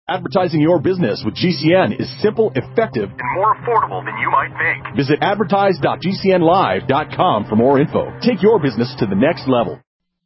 Advertising your business with GCN is simple, effective, and more affordable than you might think. Visit advertise.gcnlive.com for more info. Take your business to the next level.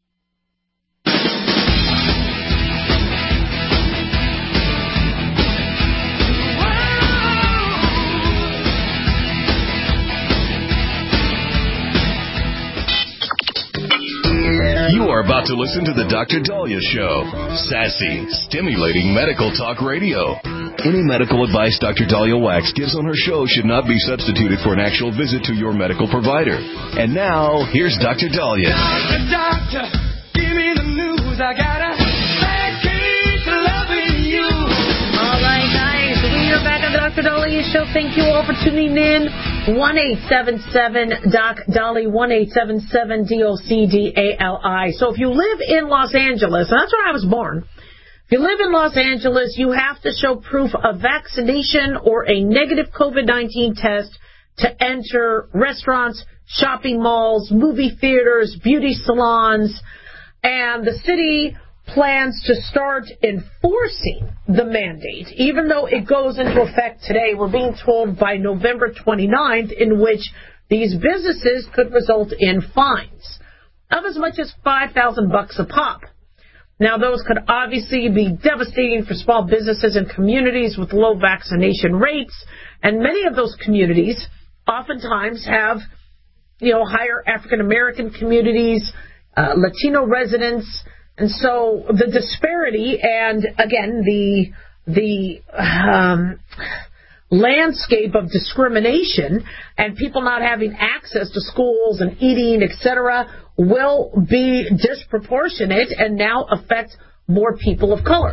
You are about to listen to the Dr. Daliah Show. Sassy, stimulating medical talk radio. Any medical advice Dr. Daliah Wax gives on her show should not be substituted for an actual visit to your medical provider. And now, here's Dr. Daliah. Doctor, give me the news. I got a bad case of loving you. All right, guys. We are back on the Dr. Daliah Show. Thank you all for tuning in. 1-877-DOC-DALI, 1-877-DOC-DALI. So if you live in Los Angeles, and that's where I was born, if you live in Los Angeles, you have to show proof of vaccination or a negative COVID-19 test to enter restaurants, shopping malls, movie theaters, beauty salons, and the city plans to start enforcing the mandate, even though it goes into effect today. We're being told by November 29th, in which these businesses could result in fines of as much as $5,000 a pop. Now, those could obviously be devastating for small businesses and communities with low vaccination rates, and many of those communities oftentimes have, higher African American communities, Latino residents. And so the disparity and, again, the landscape of discrimination and people not having access to schools and eating, etc., will be disproportionate and now affect more people of color.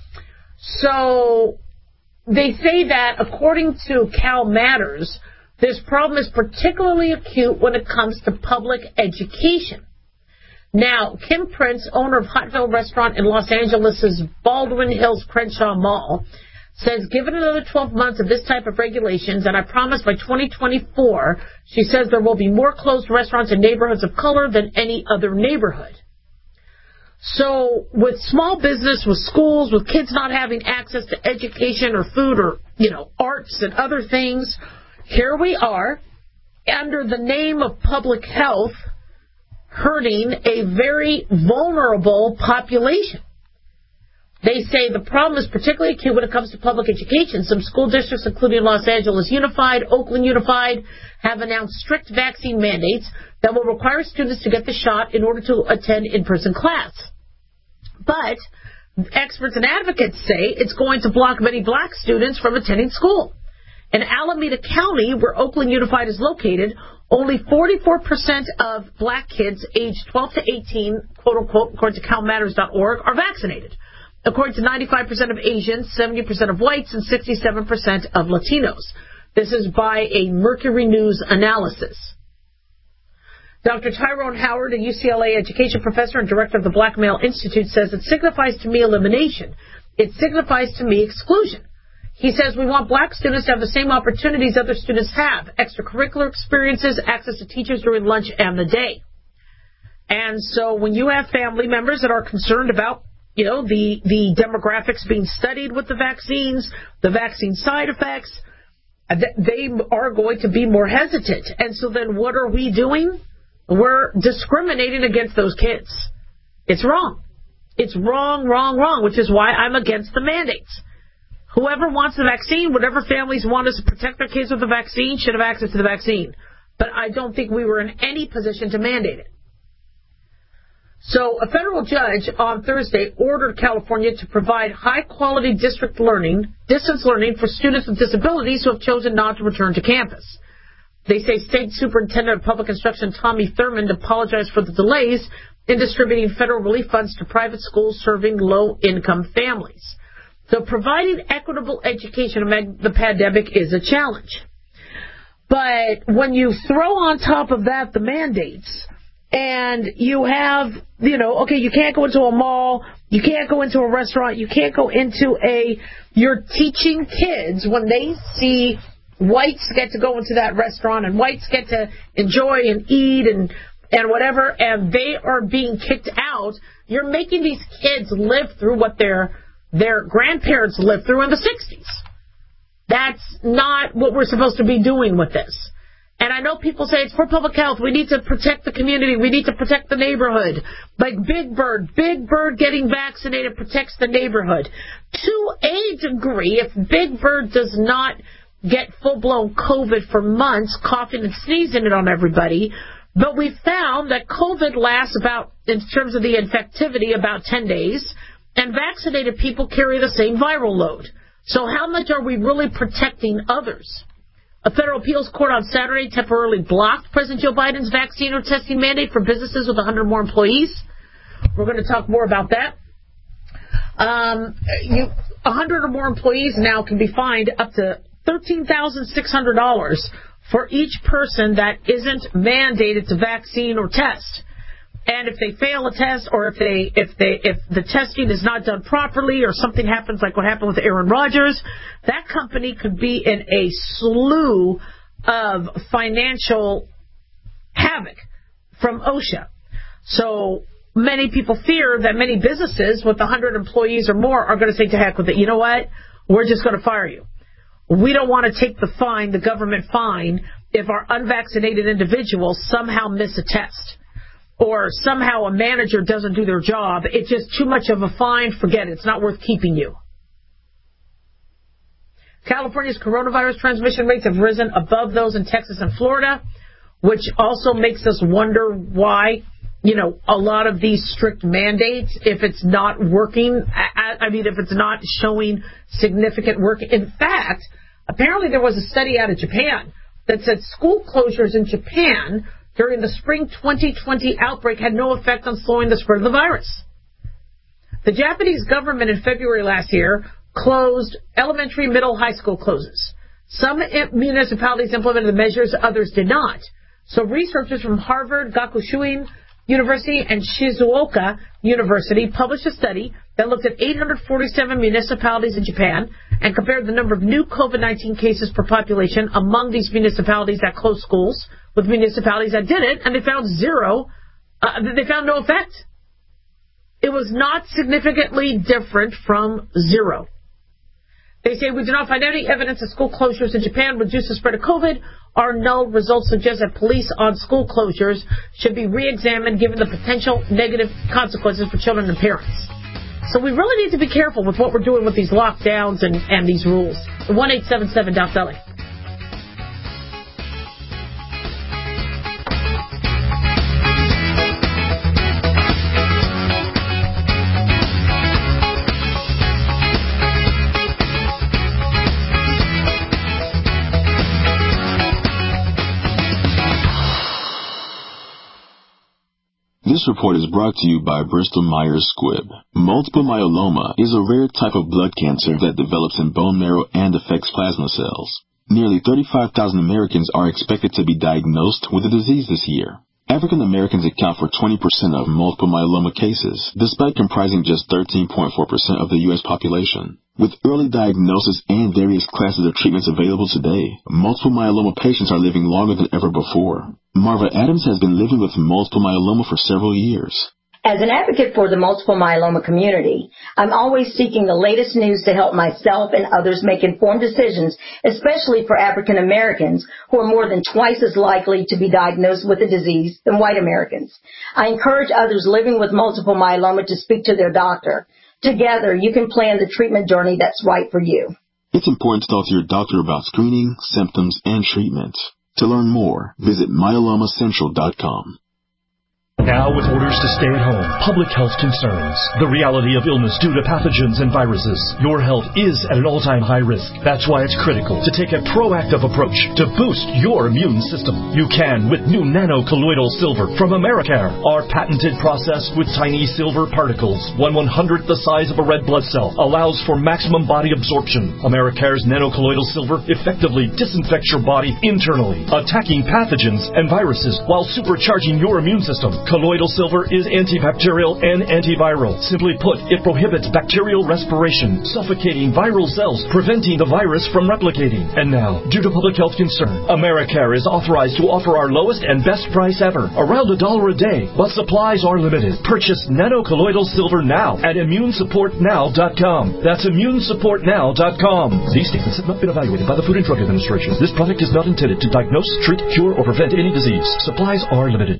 So they say that, according to Cal Matters, this problem is particularly acute when it comes to public education. Now, Kim Prince, owner of Hotville Restaurant in Los Angeles' Baldwin Hills Crenshaw Mall, says, given another 12 months of this type of regulations, and I promise by 2024, she says there will be more closed restaurants in neighborhoods of color than any other neighborhood. So with small business, with schools, with kids not having access to education or food or, arts and other things, here we are, under the name of public health, hurting a very vulnerable population. They say the problem is particularly acute when it comes to public education. Some school districts, including Los Angeles Unified, Oakland Unified, have announced strict vaccine mandates that will require students to get the shot in order to attend in-person class. But experts and advocates say it's going to block many black students from attending school. In Alameda County, where Oakland Unified is located, only 44% of black kids aged 12 to 18, quote-unquote, according to CalMatters.org, are vaccinated. According to 95% of Asians, 70% of whites, and 67% of Latinos. This is by a Mercury News analysis. Dr. Tyrone Howard, a UCLA education professor and director of the Black Male Institute, says it signifies to me elimination. It signifies to me exclusion. He says we want black students to have the same opportunities other students have, extracurricular experiences, access to teachers during lunch and the day. And so when you have family members that are concerned about, the demographics being studied with the vaccines, the vaccine side effects, they are going to be more hesitant. And so then what are we doing? We're discriminating against those kids. It's wrong. It's wrong, which is why I'm against the mandates. Whoever wants the vaccine, whatever families want us to protect their kids with the vaccine, should have access to the vaccine. But I don't think we were in any position to mandate it. So a federal judge on Thursday ordered California to provide high-quality distance learning for students with disabilities who have chosen not to return to campus. They say State Superintendent of Public Instruction Tommy Thurmond apologized for the delays in distributing federal relief funds to private schools serving low-income families. So providing equitable education amid the pandemic is a challenge. But when you throw on top of that the mandates, and you have, you can't go into a mall, you can't go into a restaurant, you can't go into you're teaching kids when they see whites get to go into that restaurant and whites get to enjoy and eat and whatever, and they are being kicked out, you're making these kids live through what they're their grandparents lived through in the 60s. That's not what we're supposed to be doing with this. And I know people say it's for public health. We need to protect the community. We need to protect the neighborhood. Like Big Bird getting vaccinated protects the neighborhood. To a degree, if Big Bird does not get full-blown COVID for months, coughing and sneezing it on everybody, but we found that COVID lasts about, in terms of the infectivity, about 10 days, and vaccinated people carry the same viral load. So how much are we really protecting others? A federal appeals court on Saturday temporarily blocked President Joe Biden's vaccine or testing mandate for businesses with 100 more employees. We're going to talk more about that. 100 or more employees now can be fined up to $13,600 for each person that isn't mandated to vaccine or test. And if they fail a test, or if the testing is not done properly, or something happens like what happened with Aaron Rodgers, that company could be in a slew of financial havoc from OSHA. So many people fear that many businesses with 100 employees or more are going to say, to heck with it. You know what? We're just going to fire you. We don't want to take the fine, the government fine, if our unvaccinated individuals somehow miss a test, or somehow a manager doesn't do their job. It's just too much of a fine. Forget it. It's not worth keeping you. California's coronavirus transmission rates have risen above those in Texas and Florida, which also makes us wonder why, a lot of these strict mandates, if it's not working, if it's not showing significant work. In fact, apparently there was a study out of Japan that said school closures in Japan during the spring 2020 outbreak had no effect on slowing the spread of the virus. The Japanese government in February last year closed elementary, middle, high school closes. Some municipalities implemented the measures, others did not. So researchers from Harvard, Gakushuin University, and Shizuoka University published a study that looked at 847 municipalities in Japan and compared the number of new COVID-19 cases per population among these municipalities that closed schools with municipalities that didn't, and they found no effect. It was not significantly different from zero. They say, we do not find any evidence that school closures in Japan reduce the spread of COVID. Our null results suggest that police on school closures should be re-examined given the potential negative consequences for children and parents. So we really need to be careful with what we're doing with these lockdowns and these rules. 1-877-DOC-BELLY. This report is brought to you by Bristol Myers Squibb. Multiple myeloma is a rare type of blood cancer that develops in bone marrow and affects plasma cells. Nearly 35,000 Americans are expected to be diagnosed with the disease this year. African Americans account for 20% of multiple myeloma cases, despite comprising just 13.4% of the U.S. population. With early diagnosis and various classes of treatments available today, multiple myeloma patients are living longer than ever before. Marva Adams has been living with multiple myeloma for several years. As an advocate for the multiple myeloma community, I'm always seeking the latest news to help myself and others make informed decisions, especially for African Americans, who are more than twice as likely to be diagnosed with the disease than white Americans. I encourage others living with multiple myeloma to speak to their doctor. Together, you can plan the treatment journey that's right for you. It's important to talk to your doctor about screening, symptoms, and treatment. To learn more, visit myelomacentral.com. Now with orders to stay at home, public health concerns, the reality of illness due to pathogens and viruses, your health is at an all-time high risk. That's why it's critical to take a proactive approach to boost your immune system. You can with new nano-colloidal silver from Americare. Our patented process with tiny silver particles, 1/100th the size of a red blood cell, allows for maximum body absorption. Americare's nano-colloidal silver effectively disinfects your body internally, attacking pathogens and viruses while supercharging your immune system. Colloidal silver is antibacterial and antiviral. Simply put, it prohibits bacterial respiration, suffocating viral cells, preventing the virus from replicating. And now, due to public health concern, Americare is authorized to offer our lowest and best price ever, around $1 a day, but supplies are limited. Purchase nanocolloidal silver now at immunesupportnow.com. That's immunesupportnow.com. These statements have not been evaluated by the Food and Drug Administration. This product is not intended to diagnose, treat, cure, or prevent any disease. Supplies are limited.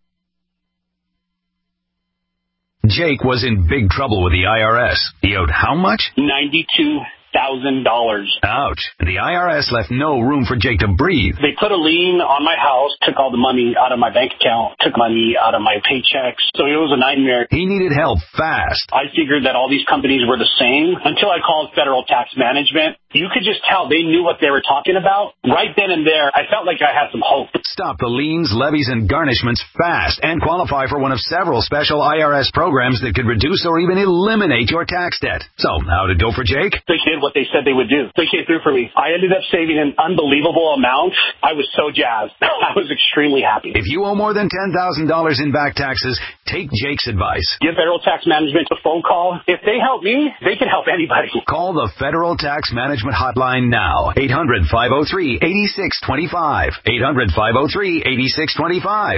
Jake was in big trouble with the IRS. He owed how much? $92,000. Ouch. The IRS left no room for Jake to breathe. They put a lien on my house, took all the money out of my bank account, took money out of my paychecks. So it was a nightmare. He needed help fast. I figured that all these companies were the same until I called Federal Tax Management. You could just tell they knew what they were talking about. Right then and there, I felt like I had some hope. Stop the liens, levies, and garnishments fast and qualify for one of several special IRS programs that could reduce or even eliminate your tax debt. So, how'd it go for Jake? They did what they said they would do. They came through for me. I ended up saving an unbelievable amount. I was so jazzed. I was extremely happy. If you owe more than $10,000 in back taxes, take Jake's advice. Give Federal Tax Management a phone call. If they help me, they can help anybody. Call the Federal Tax Management Hotline now. 800-503-8625. 800-503-8625.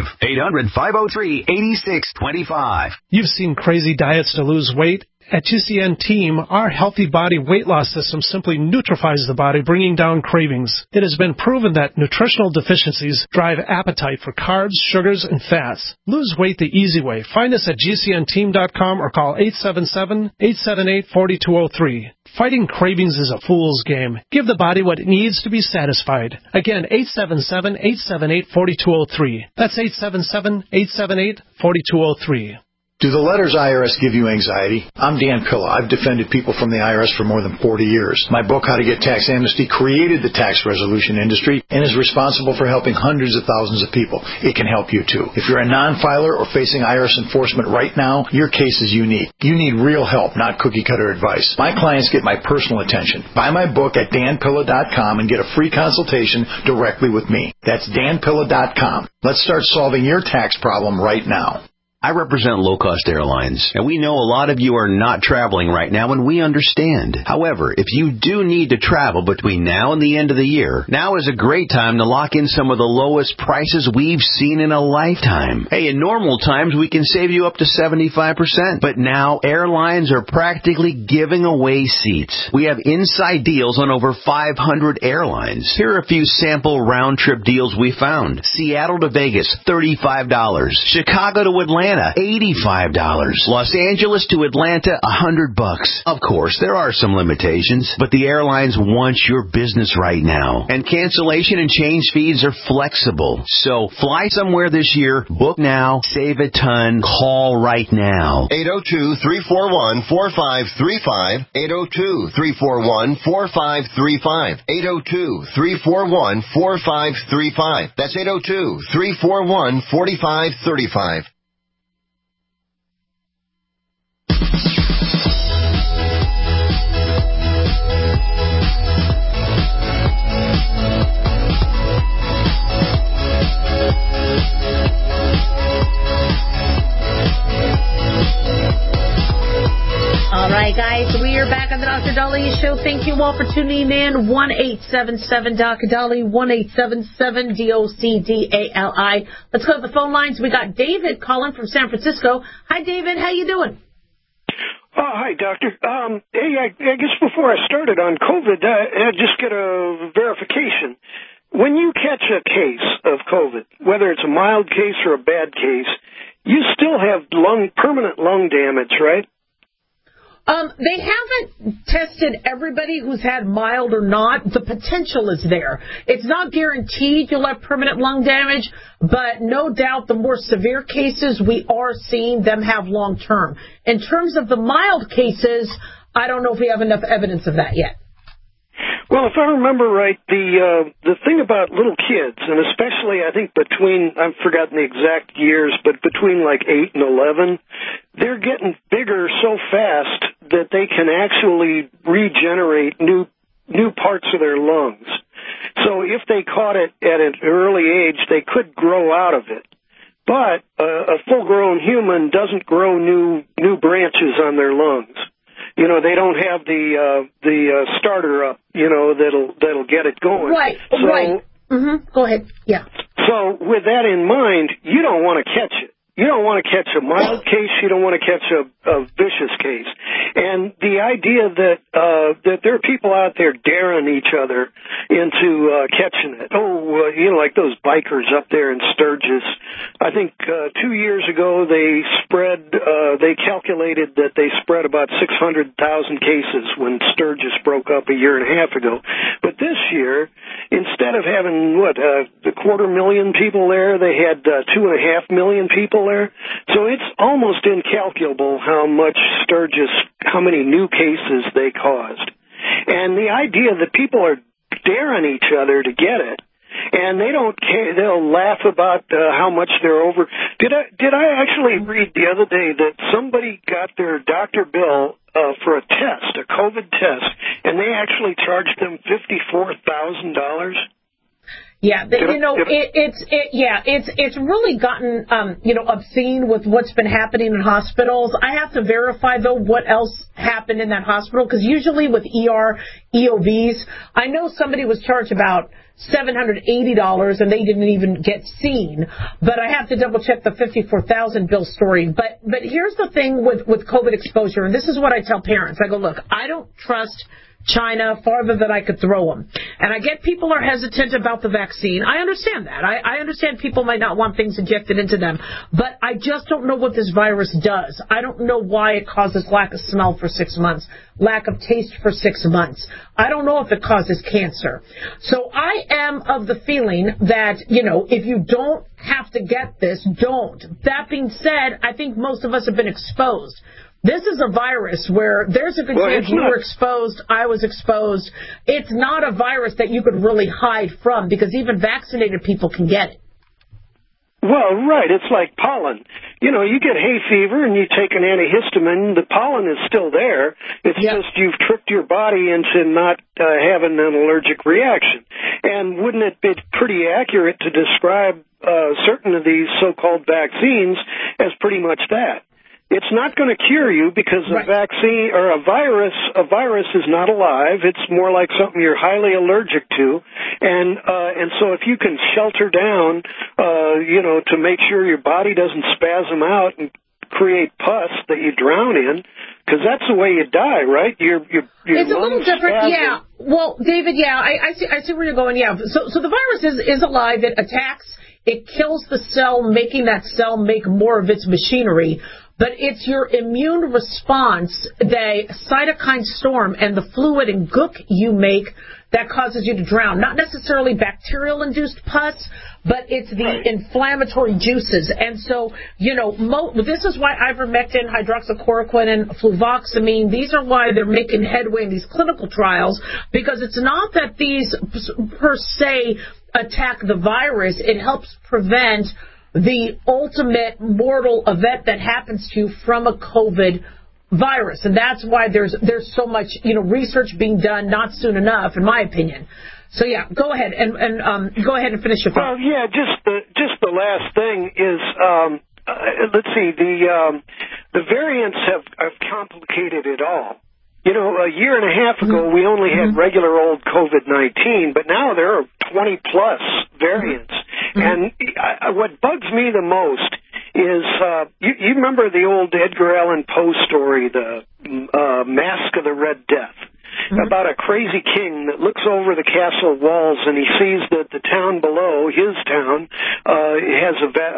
800-503-8625. You've seen crazy diets to lose weight. At GCN Team, our Healthy Body Weight Loss System simply neutralizes the body, bringing down cravings. It has been proven that nutritional deficiencies drive appetite for carbs, sugars, and fats. Lose weight the easy way. Find us at GCNteam.com or call 877-878-4203. Fighting cravings is a fool's game. Give the body what it needs to be satisfied. Again, 877-878-4203. That's 877-878-4203. Do the letters IRS give you anxiety? I'm Dan Pilla. I've defended people from the IRS for more than 40 years. My book, How to Get Tax Amnesty, created the tax resolution industry and is responsible for helping hundreds of thousands of people. It can help you, too. If you're a non-filer or facing IRS enforcement right now, your case is unique. You need real help, not cookie-cutter advice. My clients get my personal attention. Buy my book at danpilla.com and get a free consultation directly with me. That's danpilla.com. Let's start solving your tax problem right now. I represent low-cost airlines, and we know a lot of you are not traveling right now, and we understand. However, if you do need to travel between now and the end of the year, now is a great time to lock in some of the lowest prices we've seen in a lifetime. Hey, in normal times, we can save you up to 75%, but now airlines are practically giving away seats. We have inside deals on over 500 airlines. Here are a few sample round-trip deals we found. Seattle to Vegas, $35. Chicago to Atlanta, $85. Los Angeles to Atlanta, $100. Of course, there are some limitations, but the airlines want your business right now. And cancellation and change fees are flexible. So fly somewhere this year, book now, save a ton, call right now. 802-341-4535. 802-341-4535. 802-341-4535. That's 802-341-4535. All right, guys, we are back on the Dr. Daliah Show. Thank you all for tuning in. 1-877-Dr. Dali, 1-877-DOCDALI. Let's go to the phone lines. We got David calling from San Francisco. Hi, David. How you doing? Hi, Doctor. Hey, I guess before I started on COVID, I just get a verification. When you catch a case of COVID, whether it's a mild case or a bad case, you still have permanent lung damage, right? They haven't tested everybody who's had mild or not. The potential is there. It's not guaranteed you'll have permanent lung damage, but no doubt the more severe cases, we are seeing them have long term. In terms of the mild cases, I don't know if we have enough evidence of that yet. Well, if I remember right, the thing about little kids, and especially I think between, I've forgotten the exact years, but between like 8 and 11, they're getting bigger so fast that they can actually regenerate new parts of their lungs. So if they caught it at an early age, they could grow out of it. But a full-grown human doesn't grow new branches on their lungs. You know, they don't have the starter up, you know, that'll get it going. Right, so, right. Mm-hmm. Go ahead. Yeah. So with that in mind, you don't want to catch it. You don't want to catch a mild case. You don't want to catch a vicious case. And the idea that there are people out there daring each other into catching it. You know, like those bikers up there in Sturgis. I think 2 years ago they calculated that they spread about 600,000 cases when Sturgis broke up a year and a half ago. But this year, instead of having, a 250,000 people there, they had 2.5 million people there. So it's almost incalculable how many new cases they caused. And the idea that people are daring each other to get it, and they don't care, they'll laugh about how much they're over. Did I actually read the other day that somebody got their doctor bill for a test, a COVID test, and they actually charged them $54,000? Yeah, it's really gotten, obscene with what's been happening in hospitals. I have to verify, though, what else happened in that hospital, because usually with EOBs, I know somebody was charged about $780 and they didn't even get seen, but I have to double check the 54,000 bill story. But here's the thing with COVID exposure, and this is what I tell parents. I go, look, I don't trust China farther than I could throw them. And I get people are hesitant about the vaccine. I understand that. I understand people might not want things injected into them. But I just don't know what this virus does. I don't know why it causes lack of smell for 6 months, lack of taste for 6 months. I don't know if it causes cancer. So I am of the feeling that, if you don't have to get this, don't. That being said, I think most of us have been exposed. This is a virus where there's a good chance you were exposed, I was exposed. It's not a virus that you could really hide from, because even vaccinated people can get it. Well, right. It's like pollen. You get hay fever and you take an antihistamine. The pollen is still there. It's just you've tricked your body into not having an allergic reaction. And wouldn't it be pretty accurate to describe certain of these so-called vaccines as pretty much that? It's not going to cure you because a vaccine or a virus is not alive. It's more like something you're highly allergic to. And so if you can shelter down, to make sure your body doesn't spasm out and create pus that you drown in, because that's the way you die, right? It's a little different, yeah. Well, David, I see where you're going, yeah. So the virus is alive. It attacks. It kills the cell, making that cell make more of its machinery. But it's your immune response, the cytokine storm, and the fluid and gook you make that causes you to drown. Not necessarily bacterial-induced pus, but it's the inflammatory juices. And so, this is why ivermectin, hydroxychloroquine, and fluvoxamine, these are why they're making headway in these clinical trials, because it's not that these per se attack the virus. It helps prevent the ultimate mortal event that happens to you from a COVID virus. And that's why there's so much, research being done, not soon enough, in my opinion. So, go ahead and go ahead and finish your thought. Well, just the last thing is, let's see, the variants have complicated it all. A year and a half ago, we only had regular old COVID-19, but now there are 20-plus variants. And what bugs me the most is, you remember the old Edgar Allan Poe story, the Mask of the Red Death, about a crazy king that looks over the castle walls and he sees that the town below, his town, has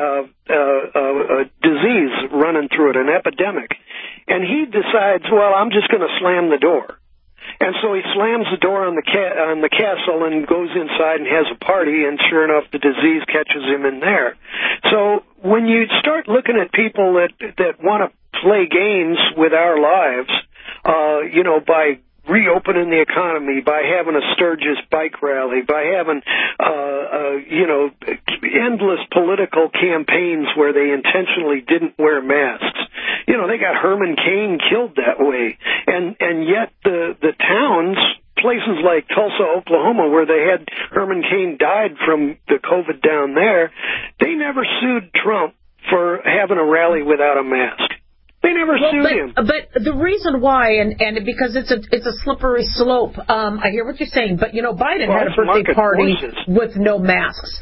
a disease running through it, an epidemic. And he decides, well, I'm just going to slam the door. And so he slams the door on the castle and goes inside and has a party, and sure enough, the disease catches him in there. So when you start looking at people that want to play games with our lives, by reopening the economy, by having a Sturgis bike rally, by having, endless political campaigns where they intentionally didn't wear masks. They got Herman Cain killed that way. And yet the towns places like Tulsa, Oklahoma, where they had Herman Cain died from the COVID down there, they never sued Trump for having a rally without a mask. They never sued him. But the reason why, and because it's a slippery slope, I hear what you're saying, but, you know, Biden had a birthday party with no masks.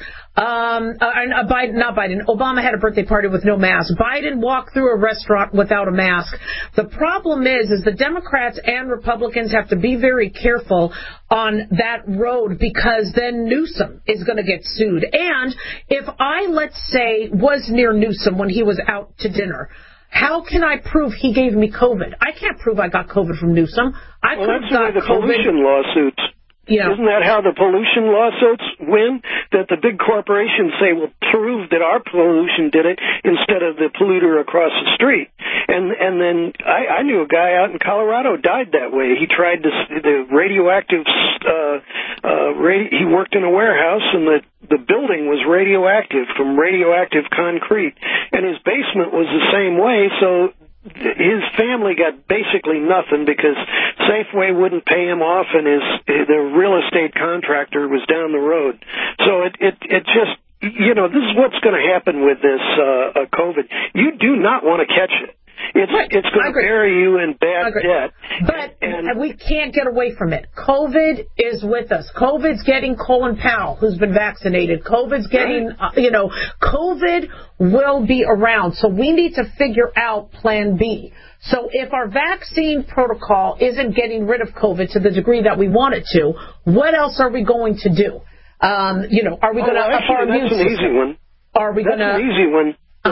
Obama had a birthday party with no mask. Biden walked through a restaurant without a mask. The problem is the Democrats and Republicans have to be very careful on that road, because then Newsom is going to get sued. And if I, let's say, was near Newsom when he was out to dinner, how can I prove he gave me COVID? I can't prove I got COVID from Newsom. That's the way the pollution lawsuits. Yeah. Isn't that how the pollution lawsuits win? That the big corporations say, well, prove that our pollution did it instead of the polluter across the street. And then I knew a guy out in Colorado died that way. He tried the radioactive, he worked in a warehouse, and the building was radioactive from radioactive concrete. And his basement was the same way, so his family got basically nothing because Safeway wouldn't pay him off, and the real estate contractor was down the road. So it just, you know, this is what's going to happen with this COVID. You do not want to catch it. It's going to bury you in bad debt. But we can't get away from it. COVID is with us. COVID's getting Colin Powell, who's been vaccinated. COVID's getting, COVID will be around. So we need to figure out Plan B. So if our vaccine protocol isn't getting rid of COVID to the degree that we want it to, what else are we going to do? Are we going to up our immune system? That's an easy one. Are we going to? That's an easy one.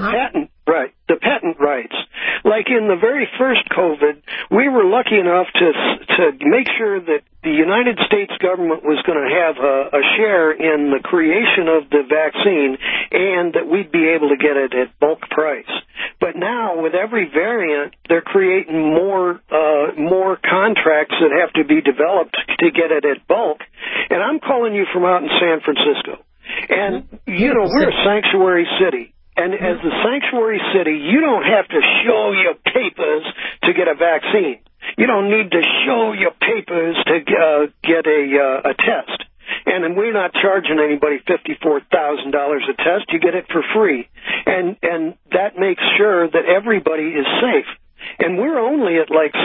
The patent rights. Like in the very first COVID, we were lucky enough to make sure that the United States government was going to have a share in the creation of the vaccine, and that we'd be able to get it at bulk price. But now, with every variant, they're creating more contracts that have to be developed to get it at bulk. And I'm calling you from out in San Francisco. And, we're a sanctuary city. And as a sanctuary city, you don't have to show your papers to get a vaccine. You don't need to show your papers to get a test. And we're not charging anybody $54,000 a test. You get it for free. And that makes sure that everybody is safe. And we're only at like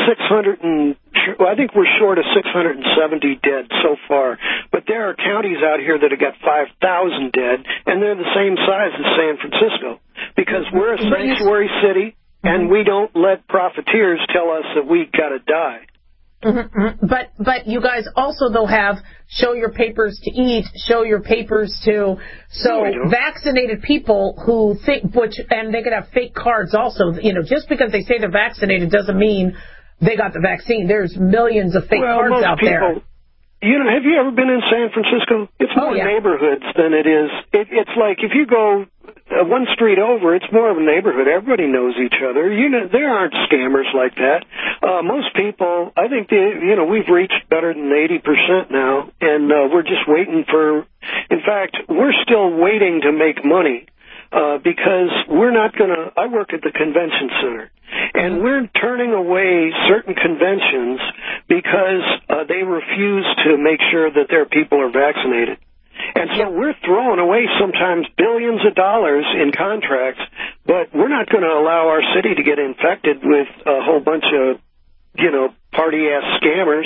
I think we're short of 670 dead so far. But there are counties out here that have got 5,000 dead, and they're the same size as San Francisco. Because we're a sanctuary city, and we don't let profiteers tell us that we got to die. Mm-hmm. But you guys also, though, have show your papers to eat, show your papers to... So vaccinated people who think, and they could have fake cards also, just because they say they're vaccinated doesn't mean they got the vaccine. There's millions of fake cards out there. Have you ever been in San Francisco? It's more neighborhoods than it is. It's like if you go one street over, it's more of a neighborhood. Everybody knows each other. There aren't scammers like that. Most people, I think, we've reached better than 80% now, and we're just waiting for. In fact, we're still waiting to make money. Because we're not going to. I work at the convention center, and we're turning away certain conventions because they refuse to make sure that their people are vaccinated. And so we're throwing away sometimes billions of dollars in contracts, but we're not going to allow our city to get infected with a whole bunch of, party-ass scammers.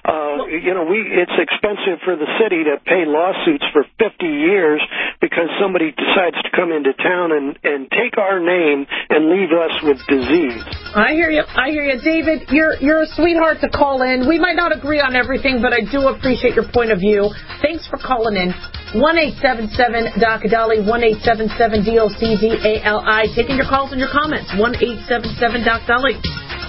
It's expensive for the city to pay lawsuits for 50 years because somebody decides to come into town and take our name and leave us with disease. I hear you. David, you're a sweetheart to call in. We might not agree on everything, but I do appreciate your point of view. Thanks for calling in. 1-877-DOC-DOLLY, 1-877-DOCDALI. Taking your calls and your comments. 1-877-DOC-DOLLY.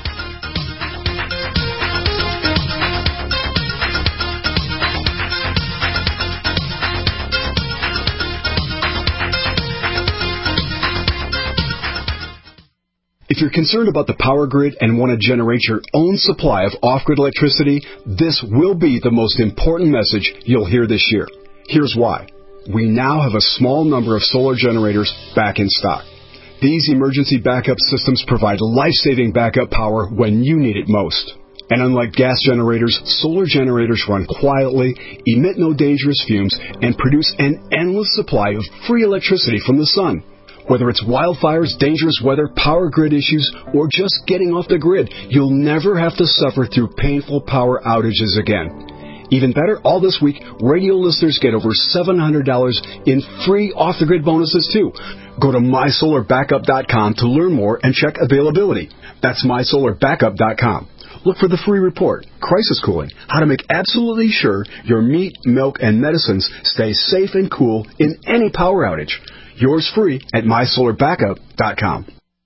If you're concerned about the power grid and want to generate your own supply of off-grid electricity, this will be the most important message you'll hear this year. Here's why. We now have a small number of solar generators back in stock. These emergency backup systems provide life-saving backup power when you need it most. And unlike gas generators, solar generators run quietly, emit no dangerous fumes, and produce an endless supply of free electricity from the sun. Whether it's wildfires, dangerous weather, power grid issues, or just getting off the grid, you'll never have to suffer through painful power outages again. Even better, all this week, radio listeners get over $700 in free off-the-grid bonuses, too. Go to MySolarBackup.com to learn more and check availability. That's MySolarBackup.com. Look for the free report, Crisis Cooling, how to make absolutely sure your meat, milk, and medicines stay safe and cool in any power outage. Yours free at MySolarBackup.com.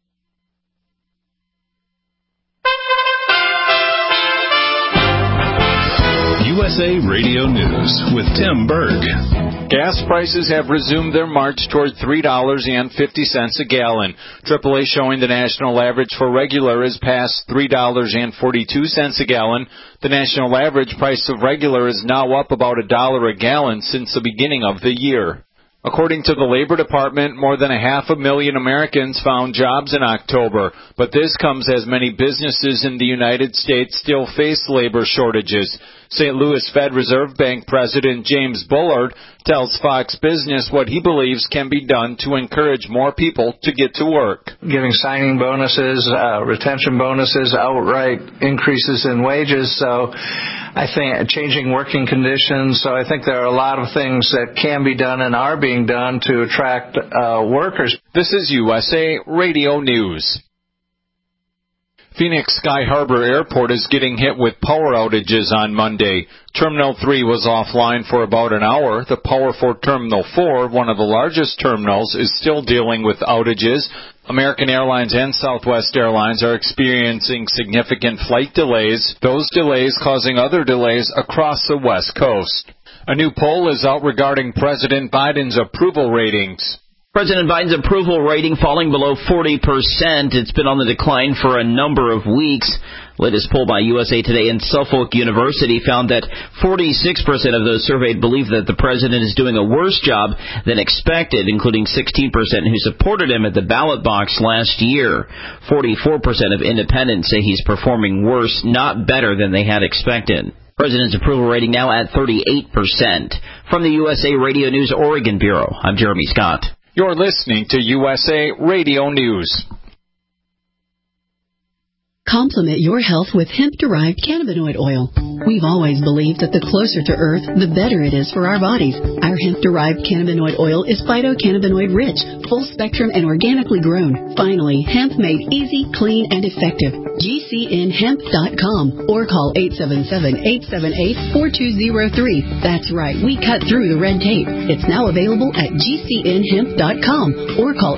USA Radio News with Tim Berg. Gas prices have resumed their march toward $3.50 a gallon. AAA showing the national average for regular is past $3.42 a gallon. The national average price of regular is now up about $1 a gallon since the beginning of the year. According to the Labor Department, more than 500,000 Americans found jobs in October, but this comes as many businesses in the United States still face labor shortages. St. Louis Fed Reserve Bank President James Bullard tells Fox Business what he believes can be done to encourage more people to get to work. Giving signing bonuses, retention bonuses, outright increases in wages. So I think changing working conditions. So I think there are a lot of things that can be done and are being done to attract workers. This is USA Radio News. Phoenix Sky Harbor Airport is getting hit with power outages on Monday. Terminal 3 was offline for about an hour. The power for Terminal 4, one of the largest terminals, is still dealing with outages. American Airlines and Southwest Airlines are experiencing significant flight delays, those delays causing other delays across the West Coast. A new poll is out regarding President Biden's approval ratings. President Biden's approval rating falling below 40%. It's been on the decline for a number of weeks. Latest poll by USA Today and Suffolk University found that 46% of those surveyed believe that the president is doing a worse job than expected, including 16% who supported him at the ballot box last year. 44% of independents say he's performing worse, not better than they had expected. President's approval rating now at 38%. From the USA Radio News Oregon Bureau, I'm Jeremy Scott. You're listening to USA Radio News. Complement your health with hemp-derived cannabinoid oil. We've always believed that the closer to Earth, the better it is for our bodies. Our hemp-derived cannabinoid oil is phytocannabinoid-rich, full-spectrum, and organically grown. Finally, hemp made easy, clean, and effective. GCNhemp.com or call 877-878-4203. That's right, we cut through the red tape. It's now available at GCNhemp.com or call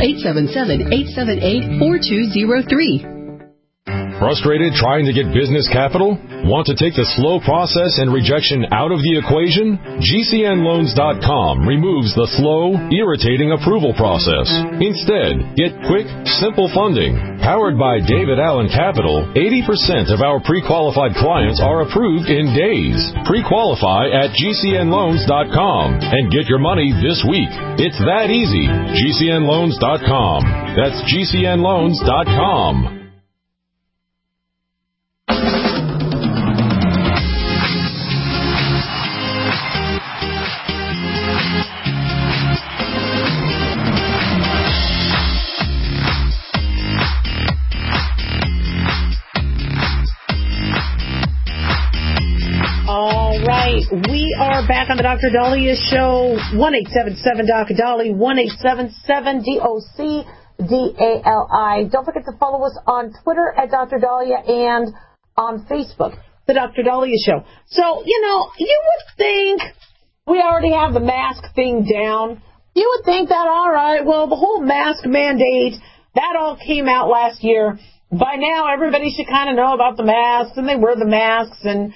877-878-4203. Frustrated trying to get business capital? Want to take the slow process and rejection out of the equation? GCNloans.com removes the slow, irritating approval process. Instead, get quick, simple funding. Powered by David Allen Capital, 80% of our pre-qualified clients are approved in days. Pre-qualify at GCNloans.com and get your money this week. It's that easy. GCNloans.com. That's GCNloans.com. We are back on the Dr. Dahlia Show, 1-877-Doc-Dali, 1-877-DOC-DALI. Don't forget to follow us on Twitter at Dr. Dahlia and on Facebook, the Dr. Dahlia Show. So, you would think we already have the mask thing down. You would think that, all right, well, the whole mask mandate, that all came out last year. By now, everybody should kind of know about the masks, and they wear the masks, and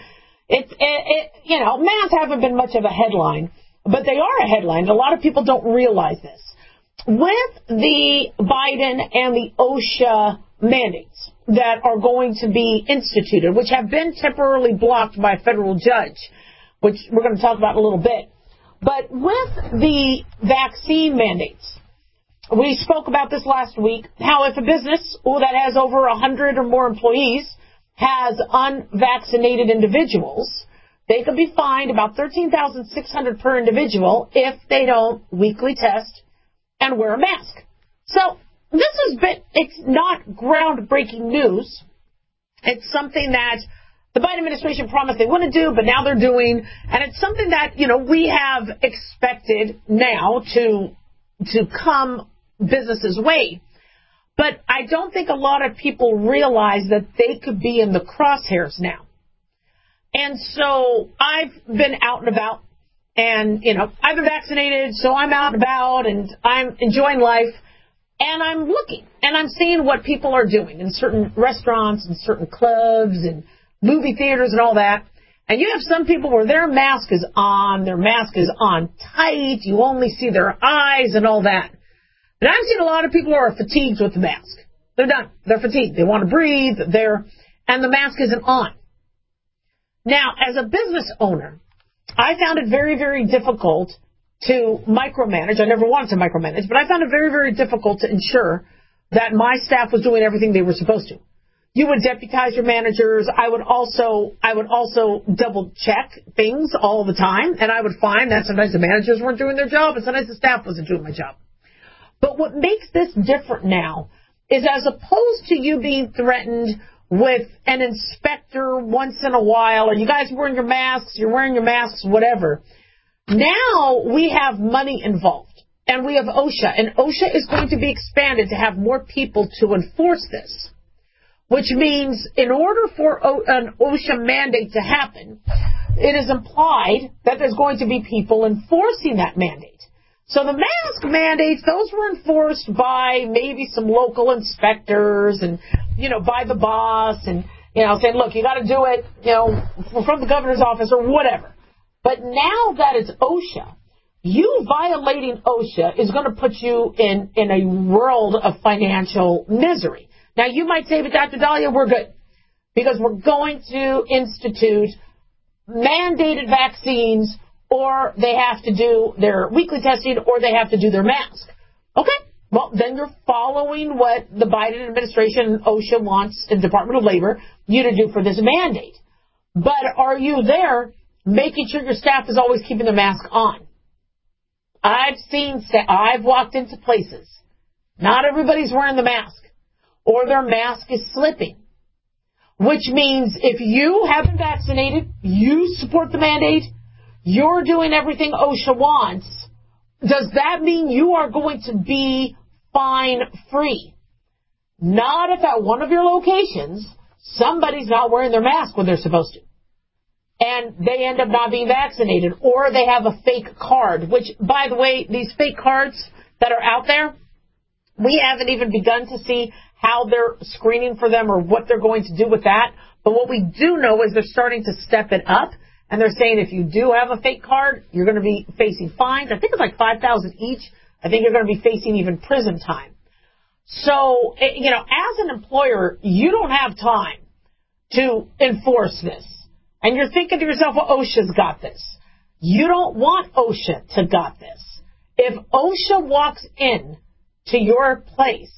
masks haven't been much of a headline, but they are a headline. A lot of people don't realize this. With the Biden and the OSHA mandates that are going to be instituted, which have been temporarily blocked by a federal judge, which we're going to talk about in a little bit. But with the vaccine mandates, we spoke about this last week, how if a business that has over 100 or more employees has unvaccinated individuals, they could be fined about $13,600 per individual if they don't weekly test and wear a mask. So it's not groundbreaking news. It's something that the Biden administration promised they wouldn't do, but now they're doing. And it's something that, we have expected now to come businesses' way. But I don't think a lot of people realize that they could be in the crosshairs now. And so I've been out and about, and, I've been vaccinated, so I'm out and about, and I'm enjoying life, and I'm looking, and I'm seeing what people are doing in certain restaurants and certain clubs and movie theaters and all that. And you have some people where their mask is on tight, you only see their eyes and all that. And I've seen a lot of people who are fatigued with the mask. They're done. They're fatigued. They want to breathe. And the mask isn't on. Now, as a business owner, I found it very, very difficult to micromanage. I never wanted to micromanage, but I found it very, very difficult to ensure that my staff was doing everything they were supposed to. You would deputize your managers. I would also double check things all the time, and I would find that sometimes the managers weren't doing their job, and sometimes the staff wasn't doing my job. But what makes this different now is, as opposed to you being threatened with an inspector once in a while, or you guys wearing your masks, you're wearing your masks, whatever. Now we have money involved, and we have OSHA, and OSHA is going to be expanded to have more people to enforce this, which means in order for an OSHA mandate to happen, it is implied that there's going to be people enforcing that mandate. So the mask mandates, those were enforced by maybe some local inspectors and, by the boss and, saying, look, you got to do it, from the governor's office or whatever. But now that it's OSHA, you violating OSHA is going to put you in a world of financial misery. Now, you might say, but Dr. Dahlia, we're good, because we're going to institute mandated vaccines, or they have to do their weekly testing, or they have to do their mask. Okay, well, then you're following what the Biden administration and OSHA wants in the Department of Labor you to do for this mandate. But are you there making sure your staff is always keeping the mask on? I've walked into places, not everybody's wearing the mask, or their mask is slipping, which means if you haven't vaccinated, you support the mandate, you're doing everything OSHA wants, does that mean you are going to be fine-free? Not if at one of your locations somebody's not wearing their mask when they're supposed to, and they end up not being vaccinated, or they have a fake card, which, by the way, these fake cards that are out there, we haven't even begun to see how they're screening for them or what they're going to do with that. But what we do know is they're starting to step it up. And they're saying if you do have a fake card, you're going to be facing fines. I think it's like $5,000 each. I think you're going to be facing even prison time. So, as an employer, you don't have time to enforce this. And you're thinking to yourself, well, OSHA's got this. You don't want OSHA to got this. If OSHA walks in to your place,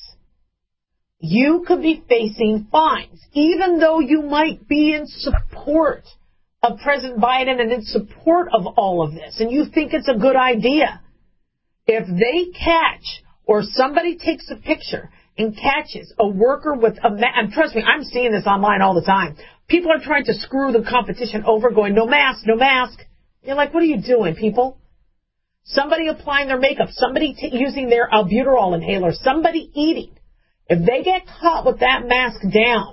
you could be facing fines, even though you might be in support of President Biden and in support of all of this, and you think it's a good idea. If they catch, or somebody takes a picture and catches a worker with a mask, and trust me, I'm seeing this online all the time. People are trying to screw the competition over, going, no mask, no mask. You're like, what are you doing, people? Somebody applying their makeup, somebody using their albuterol inhaler, somebody eating. If they get caught with that mask down,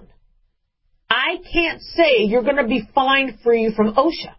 I can't say you're going to be fined free from OSHA.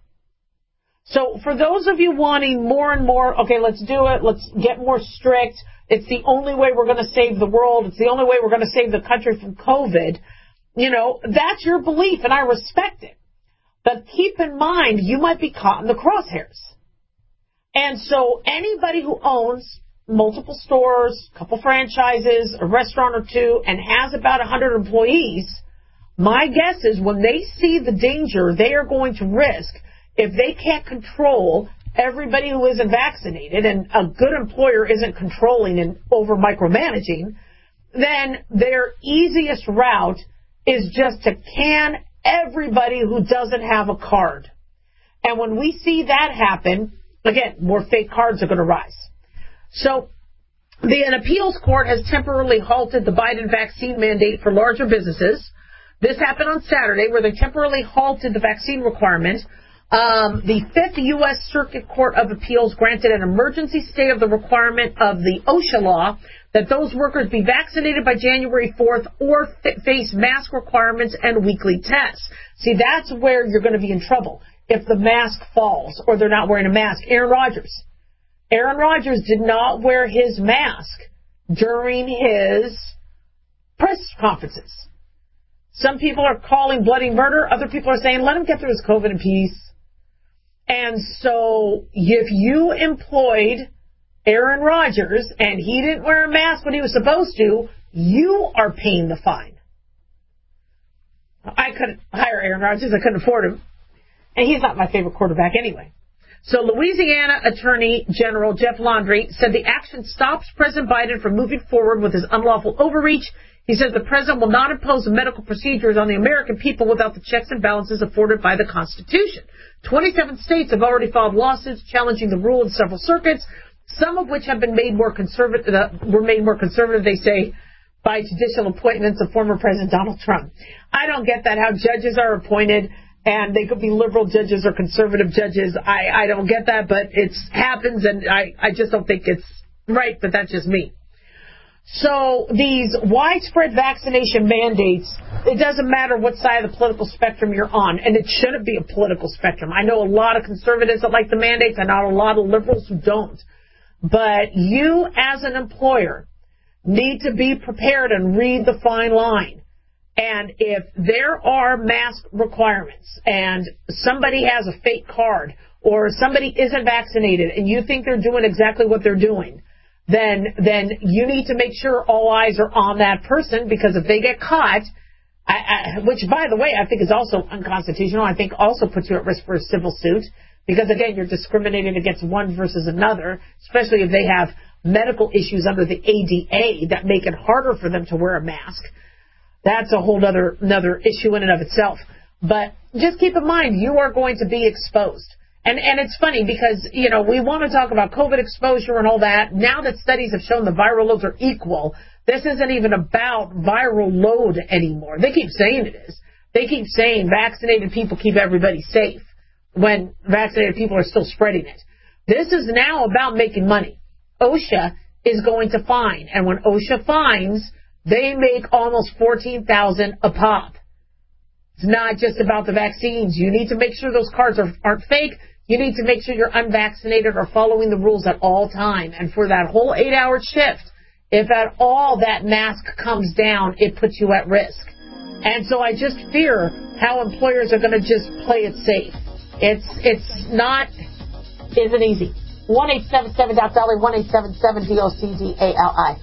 So for those of you wanting more and more, okay, let's do it, let's get more strict, it's the only way we're going to save the world, it's the only way we're going to save the country from COVID, that's your belief, and I respect it. But keep in mind, you might be caught in the crosshairs. And so anybody who owns multiple stores, a couple franchises, a restaurant or two, and has about 100 employees, my guess is when they see the danger they are going to risk, if they can't control everybody who isn't vaccinated, and a good employer isn't controlling and over micromanaging, then their easiest route is just to can everybody who doesn't have a card. And when we see that happen, again, more fake cards are going to rise. So an appeals court has temporarily halted the Biden vaccine mandate for larger businesses. This happened on Saturday, where they temporarily halted the vaccine requirement. The Fifth U.S. Circuit Court of Appeals granted an emergency stay of the requirement of the OSHA law that those workers be vaccinated by January 4th or face mask requirements and weekly tests. See, that's where you're going to be in trouble if the mask falls or they're not wearing a mask. Aaron Rodgers did not wear his mask during his press conferences. Some people are calling bloody murder. Other people are saying, let him get through his COVID in peace. And so if you employed Aaron Rodgers and he didn't wear a mask when he was supposed to, you are paying the fine. I couldn't hire Aaron Rodgers. I couldn't afford him. And he's not my favorite quarterback anyway. So Louisiana Attorney General Jeff Landry said the action stops President Biden from moving forward with his unlawful overreach. He says the president will not impose medical procedures on the American people without the checks and balances afforded by the Constitution. 27 states have already filed lawsuits challenging the rule in several circuits, some of which have been made more conservative, they say, by judicial appointments of former President Donald Trump. I don't get that, how judges are appointed, and they could be liberal judges or conservative judges. I don't get that, but it happens, and I just don't think it's right, but that's just me. So these widespread vaccination mandates, it doesn't matter what side of the political spectrum you're on, and it shouldn't be a political spectrum. I know a lot of conservatives that like the mandates, and not a lot of liberals who don't. But you, as an employer, need to be prepared and read the fine line. And if there are mask requirements and somebody has a fake card or somebody isn't vaccinated and you think they're doing exactly what they're doing, then you need to make sure all eyes are on that person, because if they get caught, which, by the way, I think is also unconstitutional, I think also puts you at risk for a civil suit, because, again, you're discriminating against one versus another, especially if they have medical issues under the ADA that make it harder for them to wear a mask. That's a whole another issue in and of itself. But just keep in mind, you are going to be exposed. And it's funny because, you know, we want to talk about COVID exposure and all that. Now that studies have shown the viral loads are equal, this isn't even about viral load anymore. They keep saying it is. They keep saying vaccinated people keep everybody safe when vaccinated people are still spreading it. This is now about making money. OSHA is going to fine. And when OSHA fines, they make almost $14,000 a pop. It's not just about the vaccines. You need to make sure those cards aren't fake. You need to make sure you're unvaccinated or following the rules at all time. And for that whole 8-hour shift, if at all that mask comes down, it puts you at risk. And so I just fear how employers are going to just play it safe. Isn't easy. 1-877-DOC-DOLLY, 1-877-DOCDALI.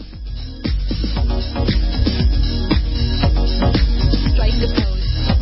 Strike the pose.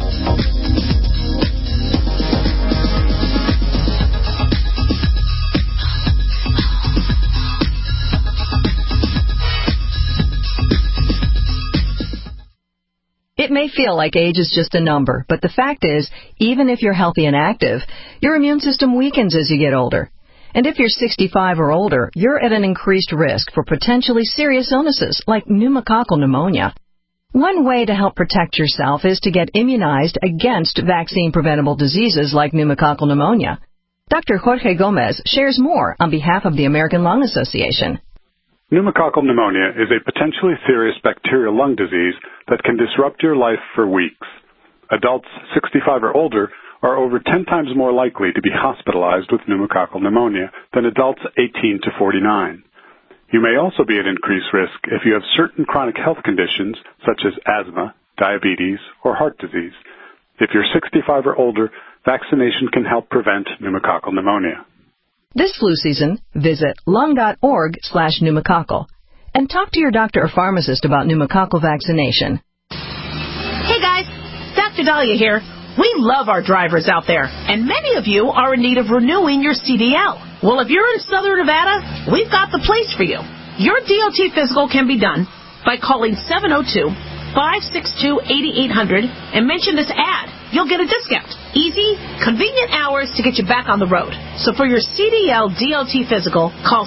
It may feel like age is just a number, but the fact is, even if you're healthy and active, your immune system weakens as you get older. And if you're 65 or older, you're at an increased risk for potentially serious illnesses like pneumococcal pneumonia. One way to help protect yourself is to get immunized against vaccine-preventable diseases like pneumococcal pneumonia. Dr. Jorge Gomez shares more on behalf of the American Lung Association. Pneumococcal pneumonia is a potentially serious bacterial lung disease that can disrupt your life for weeks. Adults 65 or older are over 10 times more likely to be hospitalized with pneumococcal pneumonia than adults 18 to 49. You may also be at increased risk if you have certain chronic health conditions such as asthma, diabetes, or heart disease. If you're 65 or older, vaccination can help prevent pneumococcal pneumonia. This flu season, visit lung.org/pneumococcal and talk to your doctor or pharmacist about pneumococcal vaccination. Hey guys, Dr. Dahlia here. We love our drivers out there, and many of you are in need of renewing your CDL. Well, if you're in Southern Nevada, we've got the place for you. Your DOT physical can be done by calling 562-8800 and mention this ad. You'll get a discount. Easy, convenient hours to get you back on the road. So for your CDL DOT physical, call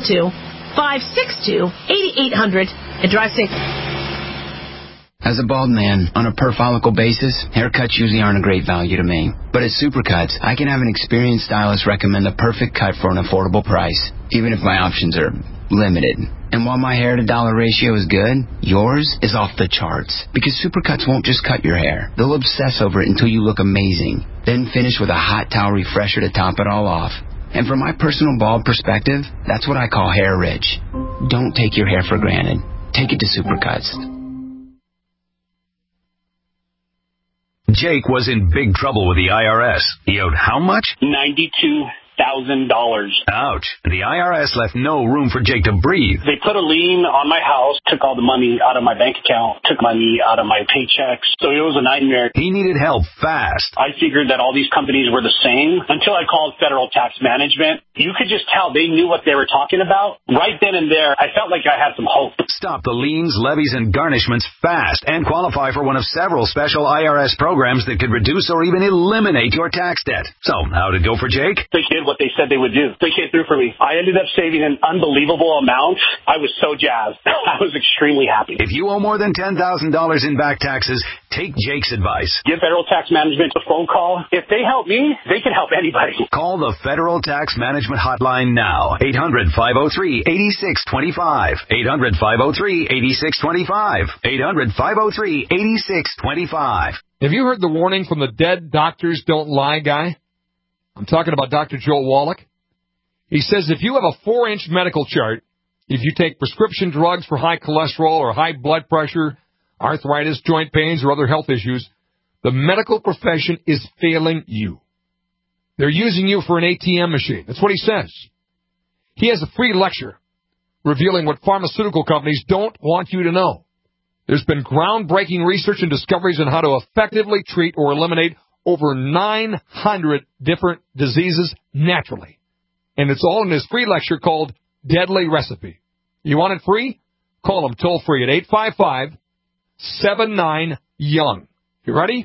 702-562-8800 and drive safe. As a bald man, on a per follicle basis, haircuts usually aren't a great value to me. But at Supercuts, I can have an experienced stylist recommend the perfect cut for an affordable price, even if my options are limited. And while my hair to dollar ratio is good, yours is off the charts. Because Supercuts won't just cut your hair. They'll obsess over it until you look amazing. Then finish with a hot towel refresher to top it all off. And from my personal bald perspective, that's what I call hair rich. Don't take your hair for granted. Take it to Supercuts. Jake was in big trouble with the IRS. He owed how much? $92,000. Ouch. The IRS left no room for Jake to breathe. They put a lien on my house, took all the money out of my bank account, took money out of my paychecks. So it was a nightmare. He needed help fast. I figured that all these companies were the same until I called Federal Tax Management. You could just tell they knew what they were talking about. Right then and there, I felt like I had some hope. Stop the liens, levies, and garnishments fast and qualify for one of several special IRS programs that could reduce or even eliminate your tax debt. So, how'd it go for Jake? They did what they said they would do. They came through for me. I ended up saving an unbelievable amount. I was so jazzed. I was extremely happy. If you owe more than $10,000 in back taxes, take Jake's advice. Give Federal Tax Management a phone call. If they help me, they can help anybody. Call the Federal Tax Management Hotline now. 800-503-8625. 800-503-8625. 800-503-8625. Have you heard the warning from the Dead Doctors Don't Lie guy? I'm talking about Dr. Joel Wallach. He says if you have a 4-inch medical chart, if you take prescription drugs for high cholesterol or high blood pressure, arthritis, joint pains, or other health issues, the medical profession is failing you. They're using you for an ATM machine. That's what he says. He has a free lecture revealing what pharmaceutical companies don't want you to know. There's been groundbreaking research and discoveries on how to effectively treat or eliminate over 900 different diseases naturally. And it's all in his free lecture called Deadly Recipe. You want it free? Call him toll free at 855-79-YOUNG. You ready?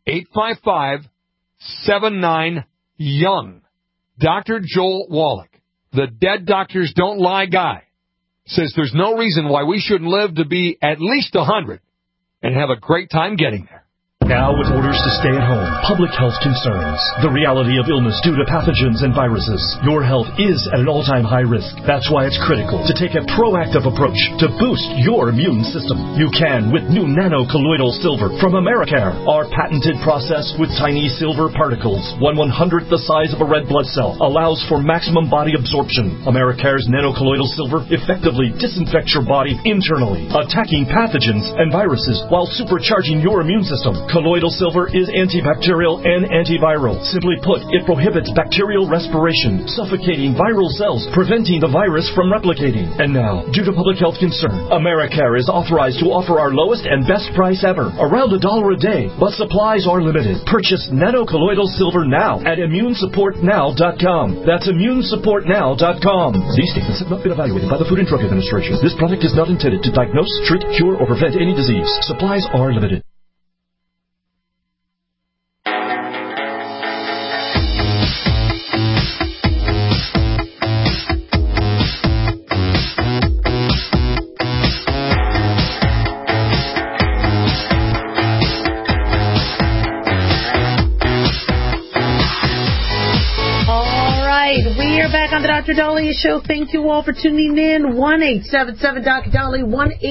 855-79-YOUNG. Dr. Joel Wallach, the Dead Doctors Don't Lie guy, says there's no reason why we shouldn't live to be at least 100 and have a great time getting there. Now with orders to stay at home, public health concerns, the reality of illness due to pathogens and viruses, your health is at an all-time high risk. That's why it's critical to take a proactive approach to boost your immune system. You can with new nano-colloidal silver from Americare. Our patented process with tiny silver particles, 1/100th the size of a red blood cell, allows for maximum body absorption. Americare's nano-colloidal silver effectively disinfects your body internally, attacking pathogens and viruses while supercharging your immune system. Colloidal silver is antibacterial and antiviral. Simply put, it prohibits bacterial respiration, suffocating viral cells, preventing the virus from replicating. And now, due to public health concern, Americare is authorized to offer our lowest and best price ever, around $1 a day, but supplies are limited. Purchase nano-colloidal silver now at ImmuneSupportNow.com. That's ImmuneSupportNow.com. These statements have not been evaluated by the Food and Drug Administration. This product is not intended to diagnose, treat, cure, or prevent any disease. Supplies are limited. On the Dr. Dahlia Show. Thank you all for tuning in. 1-877-Dr.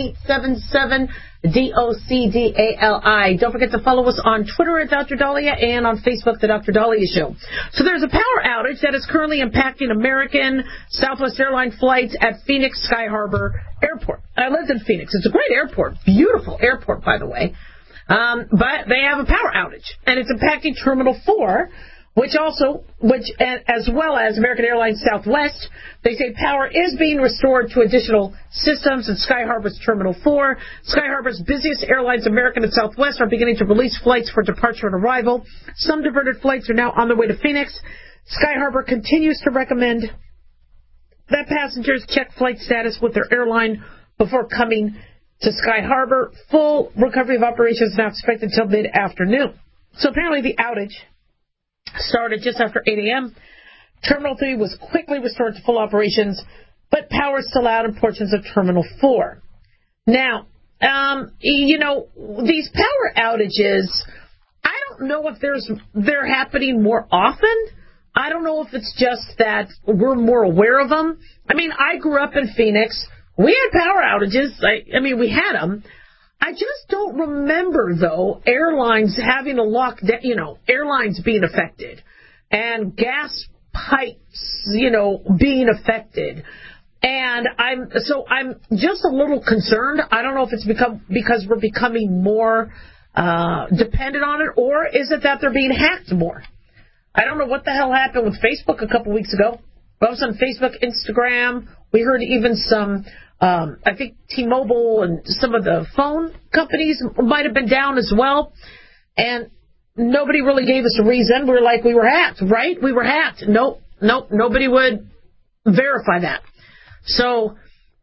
1-877-DOCDALI. Don't forget to follow us on Twitter at Dr. Dahlia and on Facebook, The Dr. Dahlia Show. So there's a power outage that is currently impacting American Southwest Airline flights at Phoenix Sky Harbor Airport. I lived in Phoenix. It's a great airport. Beautiful airport, by the way. But they have a power outage, and it's impacting Terminal 4, which as well as American Airlines Southwest. They say power is being restored to additional systems in Sky Harbor's Terminal 4. Sky Harbor's busiest airlines, American and Southwest, are beginning to release flights for departure and arrival. Some diverted flights are now on their way to Phoenix. Sky Harbor continues to recommend that passengers check flight status with their airline before coming to Sky Harbor. Full recovery of operations now expected until mid-afternoon. So apparently the outage started just after 8 a.m. Terminal 3 was quickly restored to full operations, but power is still out in portions of Terminal 4. Now, these power outages, I don't know if they're happening more often. I don't know if it's just that we're more aware of them. I mean, I grew up in Phoenix. We had power outages. I mean, we had them. I just don't remember, though, airlines having a lockdown, airlines being affected and gas pipes, being affected. And I'm just a little concerned. I don't know if it's because we're becoming more dependent on it, or is it that they're being hacked more? I don't know what the hell happened with Facebook a couple weeks ago. All of a sudden, Facebook, Instagram, we heard even some, I think T-Mobile and some of the phone companies might have been down as well. And nobody really gave us a reason. We were like, we were hacked, right? We were hacked. Nope, nobody would verify that. So,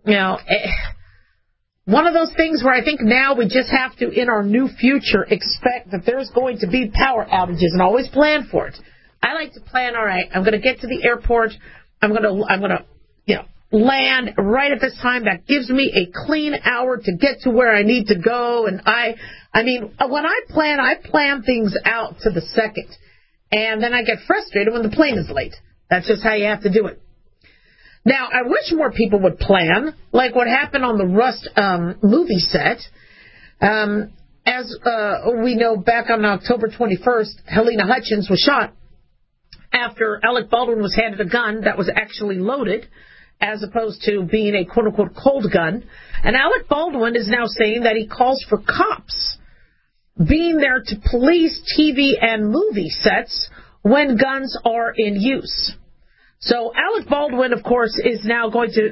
one of those things where I think now we just have to, in our new future, expect that there's going to be power outages and always plan for it. I like to plan, all right, I'm going to get to the airport. I'm going to land right at this time. That gives me a clean hour to get to where I need to go. And I mean, when I plan things out to the second. And then I get frustrated when the plane is late. That's just how you have to do it. Now, I wish more people would plan, like what happened on the Rust movie set. As we know, back on October 21st, Helena Hutchins was shot after Alec Baldwin was handed a gun that was actually loaded, as opposed to being a quote-unquote cold gun. And Alec Baldwin is now saying that he calls for cops being there to police TV and movie sets when guns are in use. So Alec Baldwin, of course, is now going to,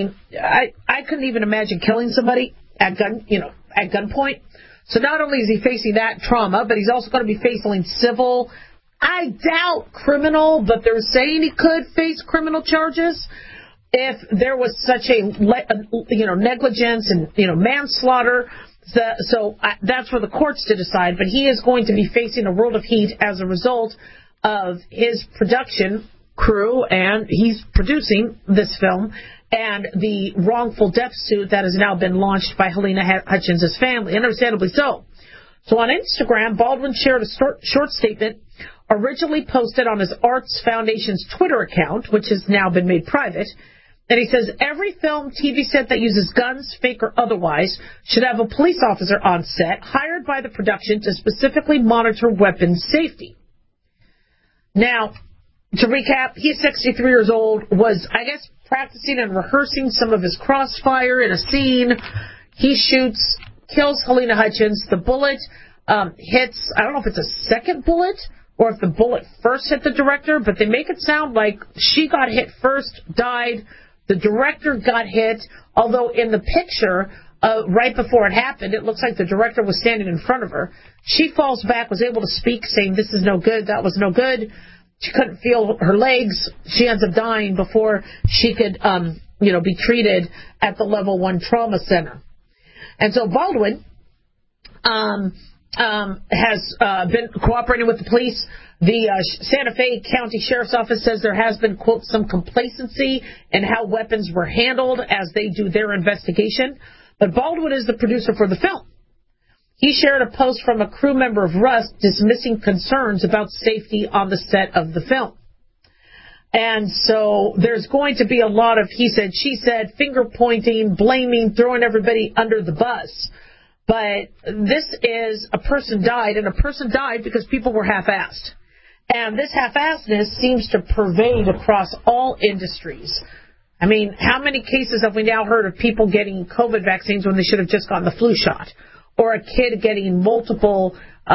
I couldn't even imagine killing somebody at gunpoint. So not only is he facing that trauma, but he's also going to be facing civil, I doubt criminal, but they're saying he could face criminal charges if there was such a, negligence and, manslaughter. So that's for the courts to decide, but he is going to be facing a world of heat as a result of his production crew, and he's producing this film, and the wrongful death suit that has now been launched by Helena Hutchins' family, understandably so. So on Instagram, Baldwin shared a short statement originally posted on his Arts Foundation's Twitter account, which has now been made private. And he says, every film, TV set that uses guns, fake or otherwise, should have a police officer on set hired by the production to specifically monitor weapons safety. Now, to recap, he's 63 years old, was, I guess, practicing and rehearsing some of his crossfire in a scene. He shoots, kills Helena Hutchins. The bullet hits, I don't know if it's a second bullet or if the bullet first hit the director, but they make it sound like she got hit first, died. The director got hit, although in the picture, right before it happened, it looks like the director was standing in front of her. She falls back, was able to speak, saying, this is no good, that was no good. She couldn't feel her legs. She ends up dying before she could, be treated at the level 1 trauma center. And so Baldwin has been cooperating with the police. The Santa Fe County Sheriff's Office says there has been, quote, some complacency in how weapons were handled as they do their investigation. But Baldwin is the producer for the film. He shared a post from a crew member of Rust dismissing concerns about safety on the set of the film. And so there's going to be a lot of he said, she said, finger pointing, blaming, throwing everybody under the bus. But this is a person died, and a person died because people were half-assed. And this half-assedness seems to pervade across all industries. I mean, how many cases have we now heard of people getting COVID vaccines when they should have just gotten the flu shot? Or a kid getting multiple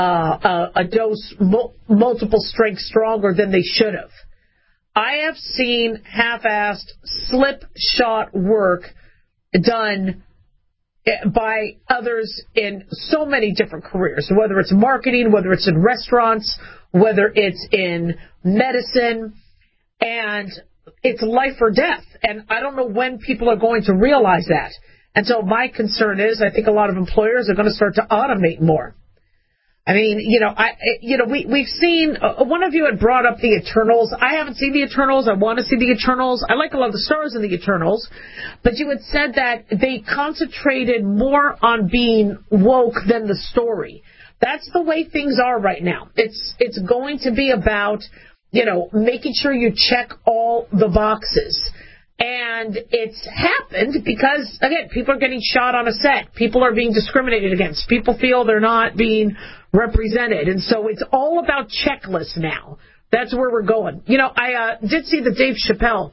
strength stronger than they should have. I have seen half-assed slip-shot work done by others in so many different careers, whether it's marketing, whether it's in restaurants, whether it's in medicine, and it's life or death. And I don't know when people are going to realize that. And so my concern is I think a lot of employers are going to start to automate more. I mean, we've seen, one of you had brought up the Eternals. I haven't seen the Eternals. I want to see the Eternals. I like a lot of the stars in the Eternals. But you had said that they concentrated more on being woke than the story. That's the way things are right now. It's going to be about, making sure you check all the boxes. And it's happened because, again, people are getting shot on a set. People are being discriminated against. People feel they're not being represented. And so it's all about checklists now. That's where we're going. I did see the Dave Chappelle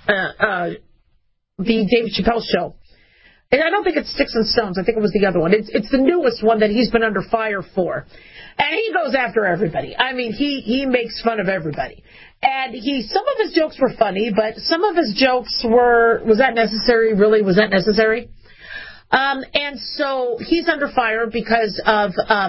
show. And I don't think it's Sticks and Stones. I think it was the other one. It's the newest one that he's been under fire for. And he goes after everybody. I mean, he makes fun of everybody. And some of his jokes were funny, but some of his jokes was that necessary? Really? Was that necessary? And so he's under fire because of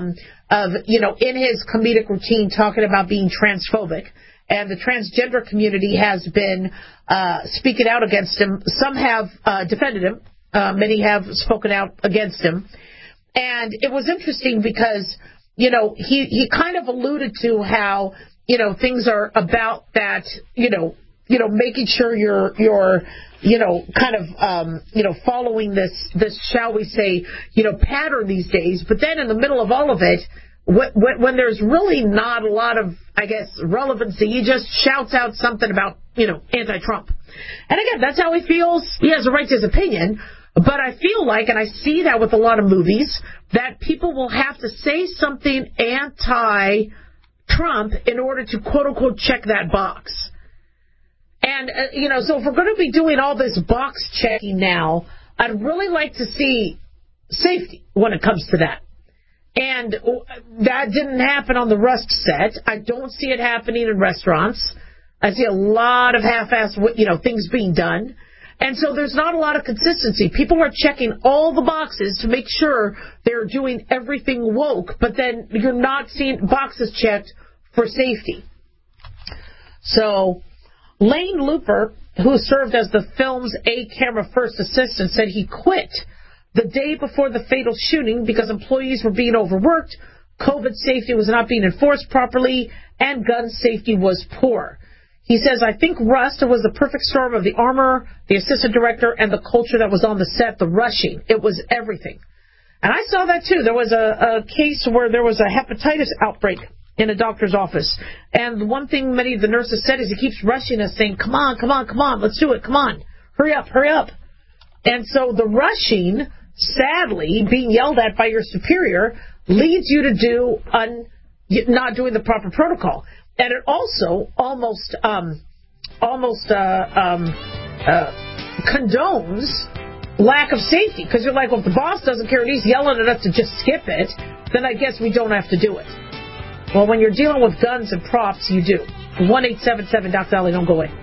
in his comedic routine talking about being transphobic. And the transgender community has been speaking out against him. Some have defended him. Many have spoken out against him. And it was interesting because, he kind of alluded to how, things are about that, making sure you're kind of, following this, shall we say, pattern these days. But then in the middle of all of it, when there's really not a lot of, I guess, relevancy, he just shouts out something about, anti-Trump. And again, that's how he feels. He has a right to his opinion. But I feel like, and I see that with a lot of movies, that people will have to say something anti-Trump in order to, quote-unquote, check that box. And, so if we're going to be doing all this box checking now, I'd really like to see safety when it comes to that. And that didn't happen on the Rust set. I don't see it happening in restaurants. I see a lot of half-assed, things being done. And so there's not a lot of consistency. People are checking all the boxes to make sure they're doing everything woke, but then you're not seeing boxes checked for safety. So Lane Looper, who served as the film's A-camera first assistant, said he quit the day before the fatal shooting because employees were being overworked, COVID safety was not being enforced properly, and gun safety was poor. He says, I think Rust was the perfect storm of the armor, the assistant director, and the culture that was on the set, the rushing. It was everything. And I saw that, too. There was a case where there was a hepatitis outbreak in a doctor's office. And one thing many of the nurses said is he keeps rushing us, saying, come on, let's do it, come on, hurry up. And so the rushing, sadly, being yelled at by your superior, leads you to do not doing the proper protocol. And it also almost condones lack of safety. Because you're like, well, if the boss doesn't care and he's yelling at us to just skip it, then I guess we don't have to do it. Well, when you're dealing with guns and props, you do. 1-877 Dr. Ali, don't go away.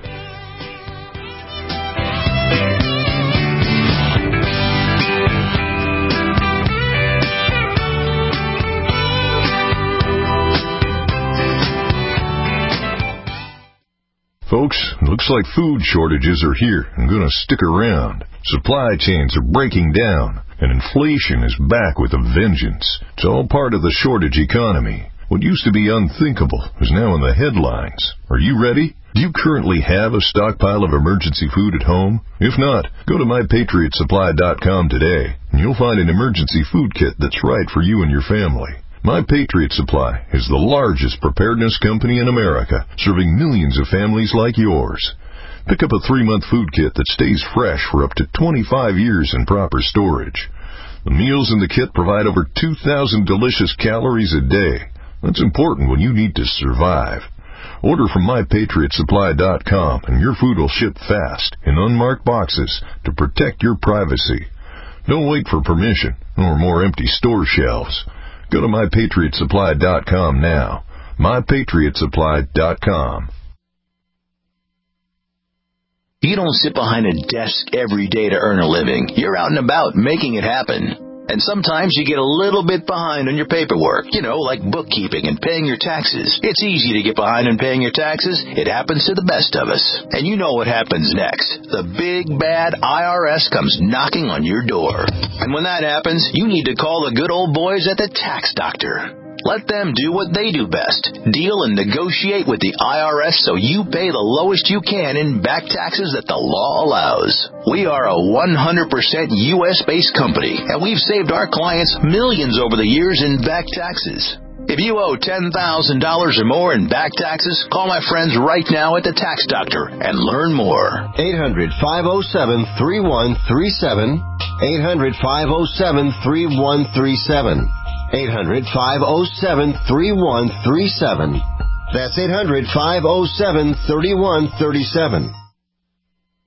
Folks, looks like food shortages are here and going to stick around. Supply chains are breaking down, and inflation is back with a vengeance. It's all part of the shortage economy. What used to be unthinkable is now in the headlines. Are you ready? Do you currently have a stockpile of emergency food at home? If not, go to MyPatriotSupply.com today, and you'll find an emergency food kit that's right for you and your family. My Patriot Supply is the largest preparedness company in America, serving millions of families like yours. Pick up a 3-month food kit that stays fresh for up to 25 years in proper storage. The meals in the kit provide over 2,000 delicious calories a day. That's important when you need to survive. Order from MyPatriotSupply.com and your food will ship fast in unmarked boxes to protect your privacy. Don't wait for permission or more empty store shelves. Go to MyPatriotSupply.com now. MyPatriotSupply.com. You don't sit behind a desk every day to earn a living. You're out and about making it happen. And sometimes you get a little bit behind on your paperwork, like bookkeeping and paying your taxes. It's easy to get behind on paying your taxes. It happens to the best of us. And you know what happens next. The big, bad IRS comes knocking on your door. And when that happens, you need to call the good old boys at the Tax Doctor. Let them do what they do best. Deal and negotiate with the IRS so you pay the lowest you can in back taxes that the law allows. We are a 100% U.S.-based company, and we've saved our clients millions over the years in back taxes. If you owe $10,000 or more in back taxes, call my friends right now at the Tax Doctor and learn more. 800-507-3137. 800-507-3137. 800-507-3137. That's 800-507-3137.